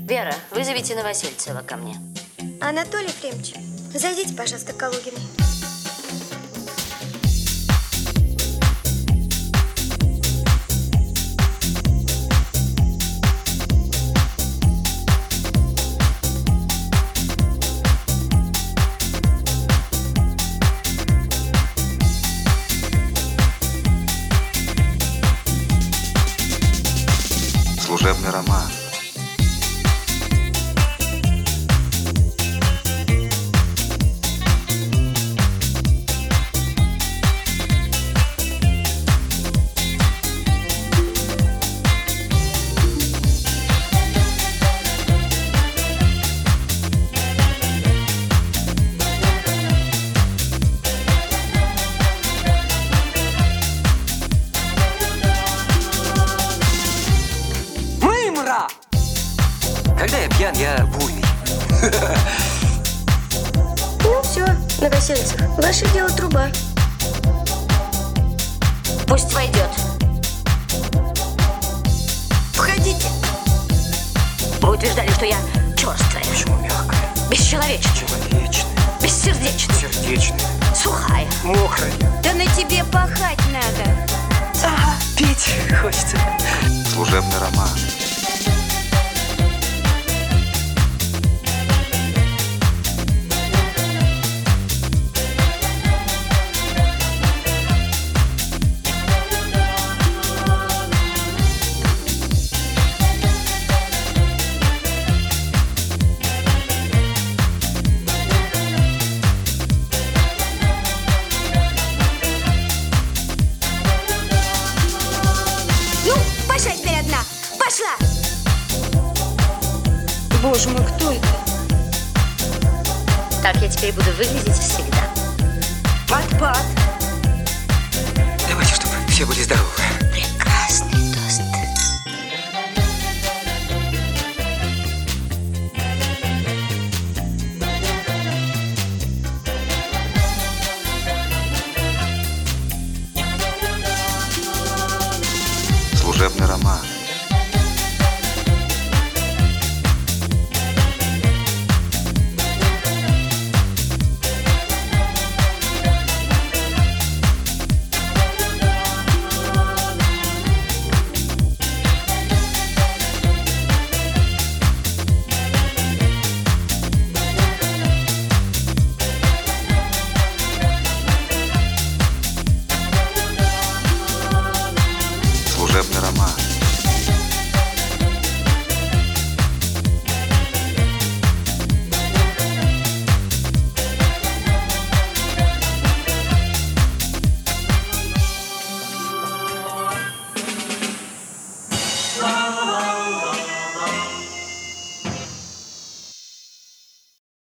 Вера, вызовите Новосельцева ко мне. Анатолий Ефремович, зайдите, пожалуйста, к Калугиной. Служебный роман. Когда я пьян, я буйный. Ну все, Новосельцев, ваше дело труба. Пусть войдет. Входите. Вы утверждали, что я черствая. Почему мягкая? Бесчеловечная. Человечная. Бессердечная. Сердечная. Сухая. Мокрая. Да на тебе пахать надо. Ага, пить хочется. Служебный роман. Ну, пошла теперь одна. Пошла. Боже мой, кто это? Так я теперь буду выглядеть всегда. Пат-пат. Давайте, чтобы все были здоровы.